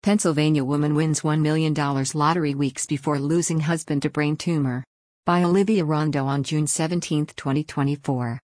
Pennsylvania woman wins $1 million lottery weeks before losing husband to brain tumor. By Olivia Rondo on June 17, 2024.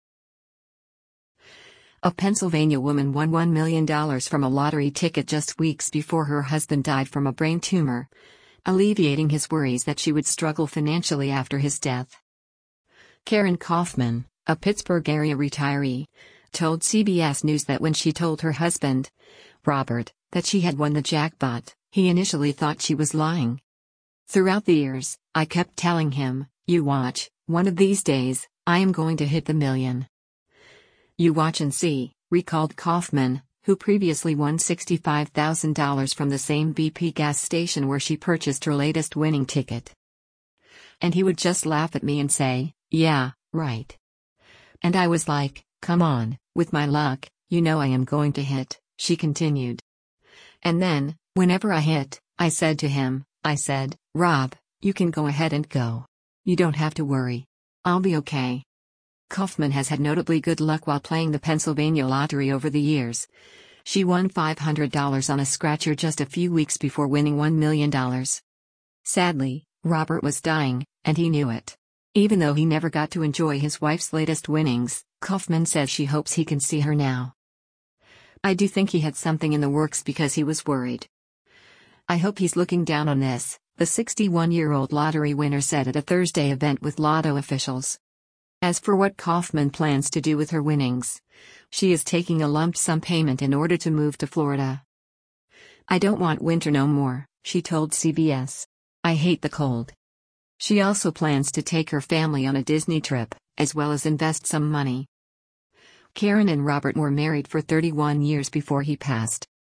A Pennsylvania woman won $1 million from a lottery ticket just weeks before her husband died from a brain tumor, alleviating his worries that she would struggle financially after his death. Karen Kaufman, a Pittsburgh area retiree, told CBS News that when she told her husband, Robert, that she had won the jackpot, he initially thought she was lying. Throughout the years, I kept telling him, "You watch, one of these days, I am going to hit the million. You watch and see," recalled Kaufman, who previously won $65,000 from the same BP gas station where she purchased her latest winning ticket. "And he would just laugh at me and say, 'Yeah, right.' And I was like, 'Come on, with my luck, you know I am going to hit,'" she continued. "And then, whenever I hit, I said to him, I said, 'Rob, you can go ahead and go. You don't have to worry. I'll be okay.'" Kaufman has had notably good luck while playing the Pennsylvania lottery over the years. She won $500 on a scratcher just a few weeks before winning $1 million. Sadly, Robert was dying, and he knew it. Even though he never got to enjoy his wife's latest winnings, Kaufman says she hopes he can see her now. "I do think he had something in the works because he was worried. I hope he's looking down on this," the 61-year-old lottery winner said at a Thursday event with lotto officials. As for what Kaufman plans to do with her winnings, she is taking a lump sum payment in order to move to Florida. "I don't want winter no more," she told CBS. "I hate the cold." She also plans to take her family on a Disney trip, as well as invest some money. Karen and Robert were married for 31 years before he passed.